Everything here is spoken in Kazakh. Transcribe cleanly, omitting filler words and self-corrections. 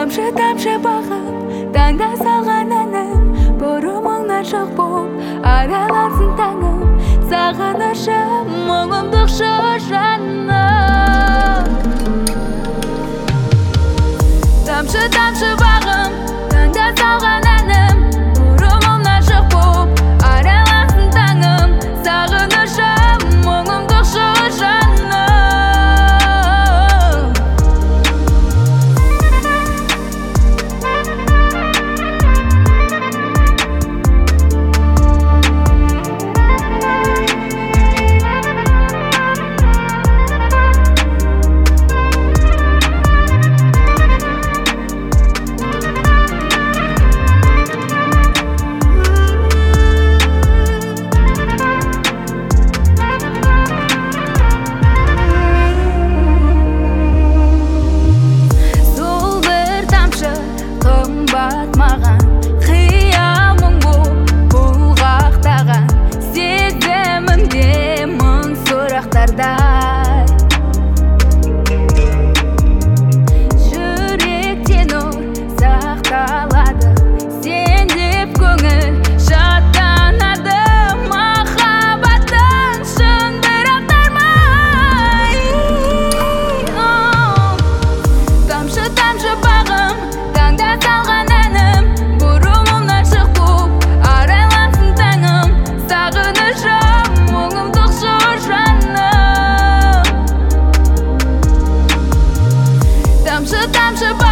Тамшы бағып, таңда салған әнім, бұрымыңнан жоқ боп аралансын таңым. Сағынышым, мұңымдықшы жаным. Тамшы бағым, таңда салған әнім, бұрымыңнан жоқ боп аралансын таңым. Сағынышым, мұңымдықшы жаным. Батмаған қиямың боп бұлғақтаған, сезімімде мың сұрақтардай. Жүректен ол сақталады, сен деп көңіл шаттанады. Махаббаттың шындыр ақтармай. Тамшы бағым, таңда салған әнім, бұрымымнан шық боп арайлансын таңым. Сағынышым, мұңымдықшы жаным. Тамшы